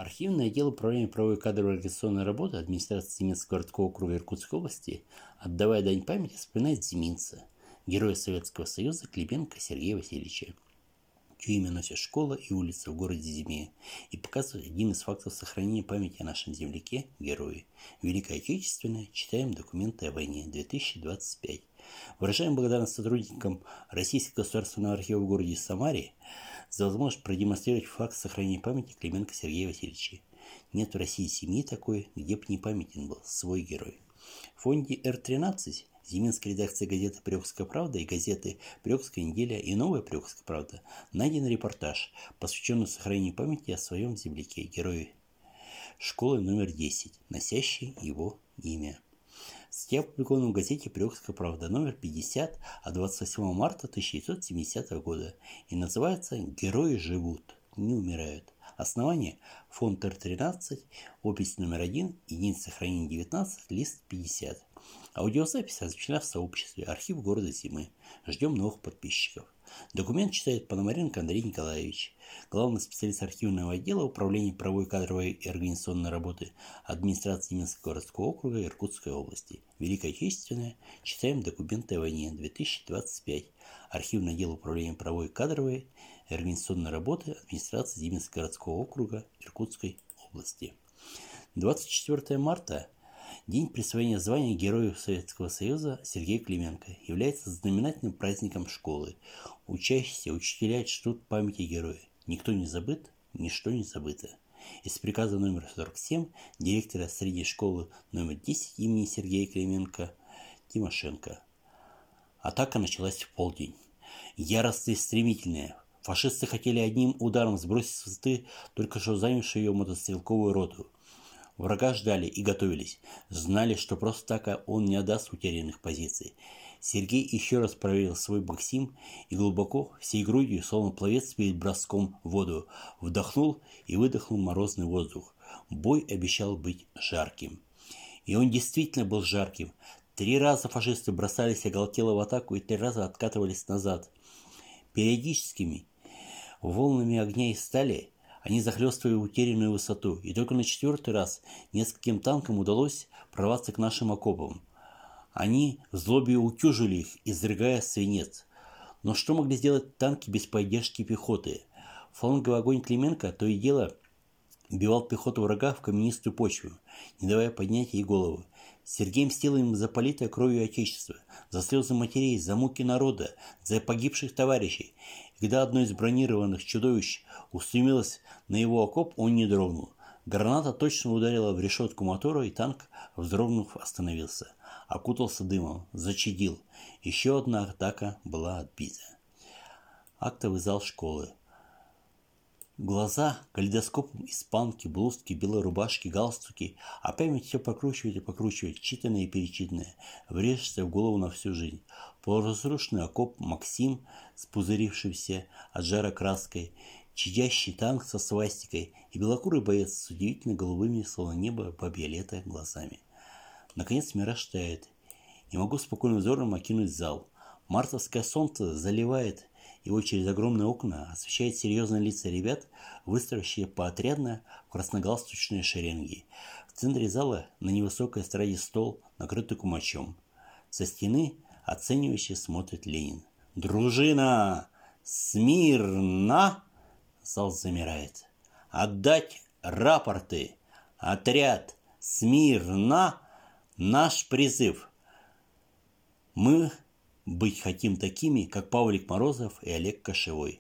Архивное отдел управления правовой и кадровой организационной работы администрации Зиминского городского округа Иркутской области, отдавая дань памяти, вспоминает зиминца, героя Советского Союза Клименко Сергея Васильевича, чье имя носит школа и улица в городе Зиме, и показывает один из фактов сохранения памяти о нашем земляке, герое. Великая Отечественная, читаем документы о войне, 2025. Выражаем благодарность сотрудникам Российского государственного архива в городе Самаре за возможность продемонстрировать факт сохранения памяти Клименко Сергея Васильевича. Нет в России семьи такой, где бы не памятен был свой герой. В фонде Р-13 Зиминская редакция газеты «Приокская правда» и газеты «Приокская неделя» и «Новая Приокская правда» найден репортаж, посвященный сохранению памяти о своем земляке, герое школы номер 10, носящей его имя. Статья опубликована в газете «Приокская правда» номер 50 от 28 марта 1970 года и называется «Герои живут, не умирают». Основание – фонд Р-13, опись номер 1, единица хранения 19, лист 50. Аудиозапись размещена в сообществе «Архив города Зимы». Ждем новых подписчиков. Документ читает Пономаренко Андрей Николаевич, главный специалист архивного отдела Управления правовой, кадровой и организационной работы администрации Зиминского городского округа Иркутской области. Великая Отечественная. Читаем документы о войне, 2025. Архивное отдел Управления правовой, кадровой и организационной работы администрации Зиминского городского округа Иркутской области. 24 марта. День присвоения звания Героя Советского Союза Сергея Клименко является знаменательным праздником школы. Учащиеся, учителя чтут память о герое. Никто не забыт, ничто не забыто. Из приказа номер 47 директора средней школы номер 10 имени Сергея Клименко Тимошенко. Атака началась в полдень. Яростная и стремительная. Фашисты хотели одним ударом сбросить с высоты только что занявшую ее мотострелковую роту. Врага ждали и готовились. Знали, что просто так он не отдаст утерянных позиций. Сергей еще раз проверил свой Максим и глубоко, всей грудью, словно пловец перед броском в воду, вдохнул и выдохнул морозный воздух. Бой обещал быть жарким. И он действительно был жарким. 3 раза фашисты бросались оголтело в атаку и 3 раза откатывались назад. Периодическими волнами огня и стали они захлестывали утерянную высоту, и только на 4-й раз нескольким танкам удалось прорваться к нашим окопам. Они в злобе утюжили их, изрыгая свинец. Но что могли сделать танки без поддержки пехоты? Фланговый огонь Клименко то и дело бивал пехоту врага в каменистую почву, не давая поднять ей голову. Сергей мстил им за политое кровью Отечества, за слезы матерей, за муки народа, за погибших товарищей. И когда одно из бронированных чудовищ устремилось на его окоп, он не дрогнул. Граната точно ударила в решетку мотора, и танк, вздрогнув, остановился. Окутался дымом, зачадил. Еще одна атака была отбита. Актовый зал школы. Глаза калейдоскопом испанки, блузки, белые рубашки, галстуки, а память все прокручивает и прокручивает, читанное и перечитанное, врежешься в голову на всю жизнь. Полуразрушенный окоп Максим с пузырившимся от жара краской, чадящий танк со свастикой и белокурый боец с удивительно голубыми, словно небо, бабье лето, глазами. Наконец мираж тает, и могу спокойным взором окинуть зал. Мартовское солнце заливает его через огромные окна, освещает серьезные лица ребят, выстроившие поотрядно в красногалстучные шеренги. В центре зала на невысокой эстраде стол, накрытый кумачом. Со стены оценивающе смотрит Ленин. «Дружина! Смирно!» Зал замирает. «Отдать рапорты! Отряд! Смирно! Наш призыв! Мы быть хотим такими, как Павлик Морозов и Олег Кошевой».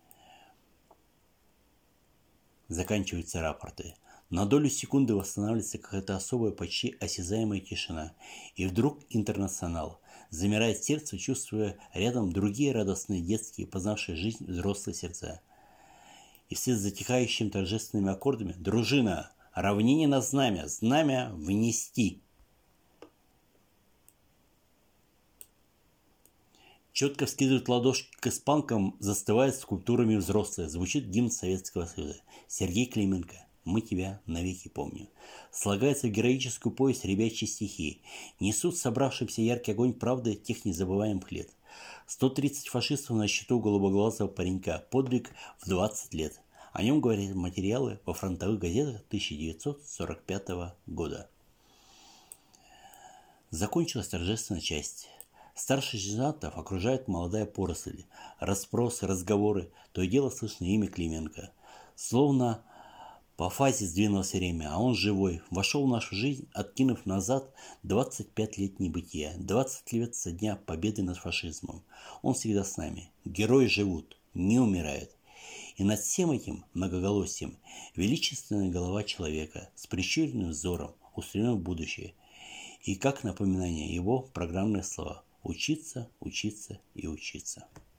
Заканчиваются рапорты. На долю секунды восстанавливается какая-то особая, почти осязаемая тишина. И вдруг интернационал. Замирает сердце, чувствуя рядом другие радостные детские, познавшие жизнь взрослые сердца. И вслед затихающими торжественными аккордами: «Дружина! Равнение на знамя! Знамя внести!» Четко вскидывают ладошки к испанкам, застывает скульптурами взрослые. Звучит гимн Советского Союза. Сергей Клименко. Мы тебя навеки помним. Слагается в героическую повесть ребячьи стихи. Несут собравшимся яркий огонь правды тех незабываемых лет. 130 фашистов на счету голубоглазого паренька. Подвиг в 20 лет. О нем говорят материалы во фронтовых газетах 1945 года. Закончилась торжественная часть. Старших сержантов окружает молодая поросль. Расспросы, разговоры, то и дело слышно имя Клименко. Словно по фазе сдвинулось время, а он живой, вошел в нашу жизнь, откинув назад 25 лет небытия, 20 лет со дня победы над фашизмом. Он всегда с нами. Герои живут, не умирают. И над всем этим многоголосием величественная голова человека с прищуренным взором, устремленным в будущее. И как напоминание его программные слова: учиться, учиться и учиться.